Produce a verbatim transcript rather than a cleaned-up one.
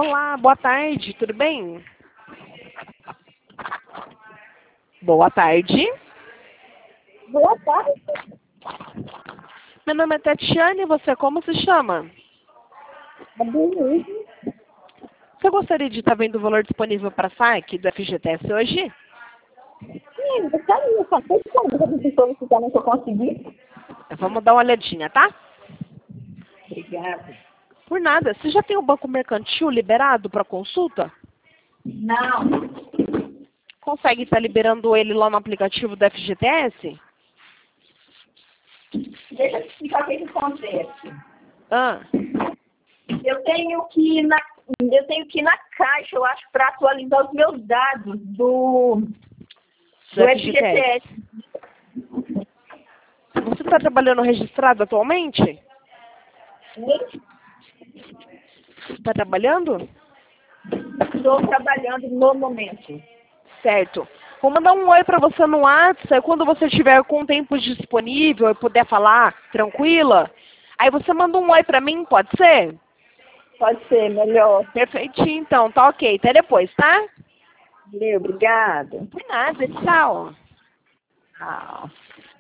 Olá, boa tarde, tudo bem? Boa tarde. Boa tarde. Meu nome é Tatiane, você como se chama? É Denise. Você gostaria de estar vendo o valor disponível para saque do F G T S hoje? Sim, gostaria. Só sei como você solicitar, não eu consegui. Vamos dar uma olhadinha, tá? Obrigada. Por nada. Você já tem o banco mercantil liberado para consulta? Não. Consegue estar liberando ele lá no aplicativo do F G T S? Deixa eu te explicar o que, que acontece. Ah, Eu tenho que ir na, eu tenho que ir na caixa, eu acho, para atualizar os meus dados do, do F G T S. Você está trabalhando registrado atualmente? Está trabalhando? Estou trabalhando no momento. Certo. Vou mandar um oi para você no WhatsApp, quando você estiver com o tempo disponível e puder falar tranquila. Aí você manda um oi para mim, pode ser? Pode ser, melhor. Perfeitinho, então. Tá ok. Até depois, tá? Valeu, obrigada. Por nada. Tchau. Tchau.